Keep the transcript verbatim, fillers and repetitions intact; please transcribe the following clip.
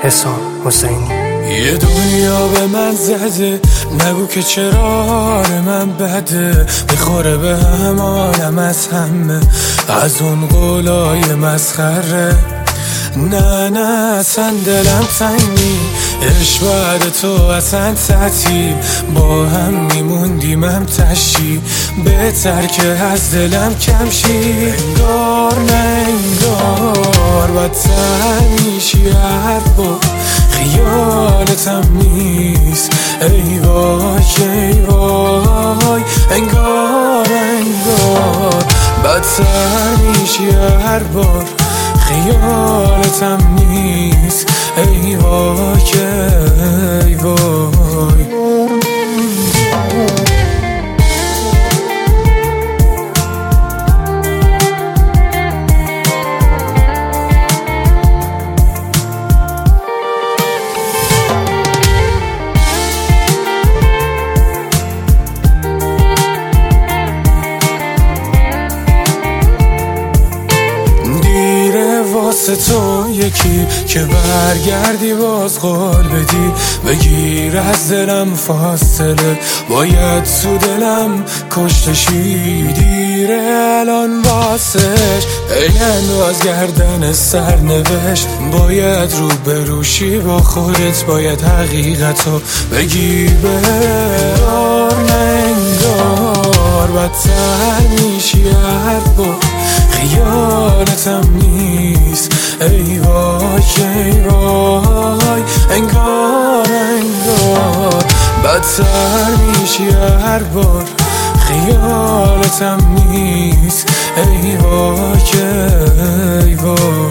حسام حسینی. یه دنیا به من زده، نگو که چرا حال من بده، میخوره به هم عالم از همه، از اون قولای مسخره. نه نه اصلا دلم تنگی، عشق بعد تو اصلا تعطیل، با هم میموندیم هم تشی، بهتر که از دلم کم شی. انگار نه انگار بدتر میشی هر بار، خیالتم نیست ای وای ای وای. انگار انگار بدتر میشی هر بار، خیالتم نیست ای وای ای وای. واسه تو یکی که برگردی باز قول بدی، بگیر از دلم فاصله، باید تو دلم کشتشی. دیره الان واسش ایلن از گردن سرنوشت، باید رو بروشی با خودت، باید حقیقتو بگی. بهار ننگار بدتر میشی هر بار، خیالتم نیست ای وای ای وای. انگار انگار بدتر میشی هر بار، خیالتم نیست ای وای ای وای.